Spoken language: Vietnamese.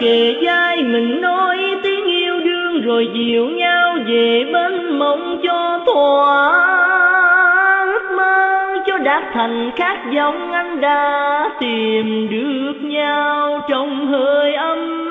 kề vai mình nói tiếng yêu đương, rồi dìu nhau về bên mộng cho thỏa ước mơ, cho đạt thành khát vọng anh đã tìm được nhau trong hơi ấm